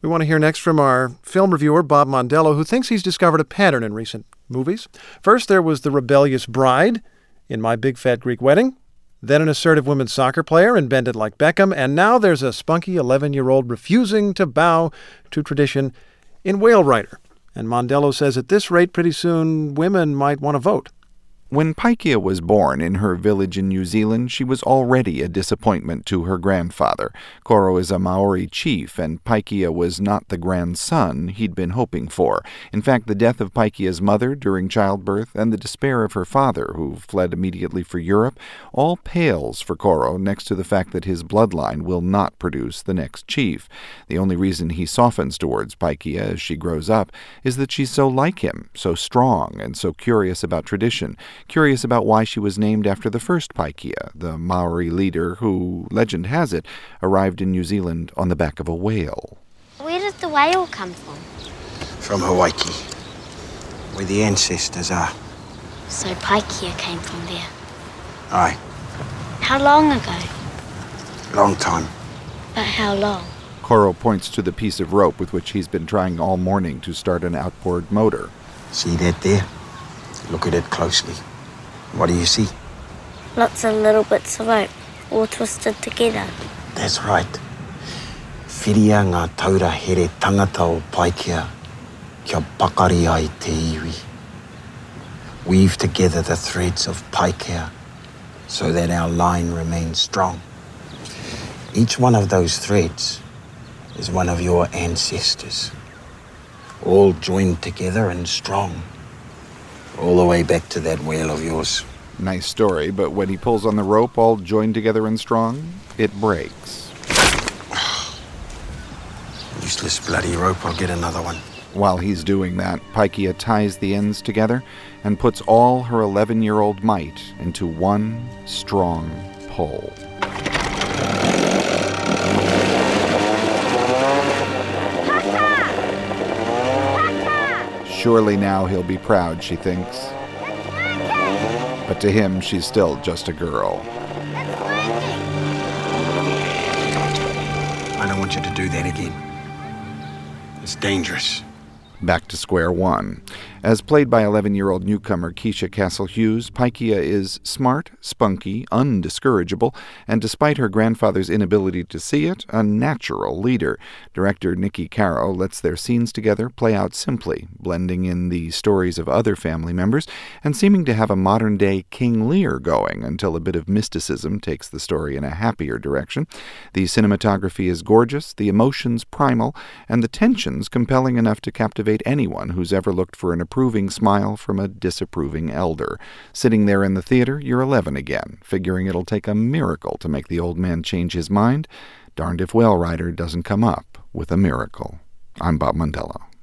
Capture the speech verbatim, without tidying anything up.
We want to hear next from our film reviewer, Bob Mondello, who thinks he's discovered a pattern in recent movies. First, there was the rebellious bride in My Big Fat Greek Wedding, then an assertive women's soccer player in Bend It Like Beckham, and now there's a spunky eleven-year-old refusing to bow to tradition in Whale Rider. And Mondello says at this rate, pretty soon, women might want to vote. When Paikea was born in her village in New Zealand, she was already a disappointment to her grandfather. Koro is a Maori chief, and Paikea was not the grandson he'd been hoping for. In fact, the death of Paikea's mother during childbirth and the despair of her father, who fled immediately for Europe, all pales for Koro next to the fact that his bloodline will not produce the next chief. The only reason he softens towards Paikea as she grows up is that she's so like him, so strong, and so curious about tradition. Curious about why she was named after the first Paikea, the Maori leader who, legend has it, arrived in New Zealand on the back of a whale. Where did the whale come from? From Hawaii, where the ancestors are. So Paikea came from there? Aye. How long ago? Long time. But how long? Koro points to the piece of rope with which he's been trying all morning to start an outboard motor. See that there? Look at it closely. What do you see? Lots of little bits of rope, all twisted together. That's right. Whiria ngā taura here tangata o Paikea, kia pakari ai te iwi. Weave together the threads of Paikea so that our line remains strong. Each one of those threads is one of your ancestors, all joined together and strong. All the way back to that whale of yours. Nice story, but when he pulls on the rope all joined together and strong, it breaks. Useless bloody rope, I'll get another one. While he's doing that, Paikea ties the ends together and puts all her eleven-year-old might into one strong pull. Surely now he'll be proud, she thinks. But to him, she's still just a girl. I don't want you to do that again. It's dangerous. Back to square one. As played by eleven-year-old newcomer Keisha Castle-Hughes, Paikea is smart, spunky, undiscourageable, and despite her grandfather's inability to see it, a natural leader. Director Nikki Caro lets their scenes together play out simply, blending in the stories of other family members and seeming to have a modern-day King Lear going until a bit of mysticism takes the story in a happier direction. The cinematography is gorgeous, the emotions primal, and the tensions compelling enough to captivate anyone who's ever looked for an approving smile from a disapproving elder. Sitting there in the theater, you're eleven again, figuring it'll take a miracle to make the old man change his mind. Darned if Whale Rider doesn't come up with a miracle. I'm Bob Mondello.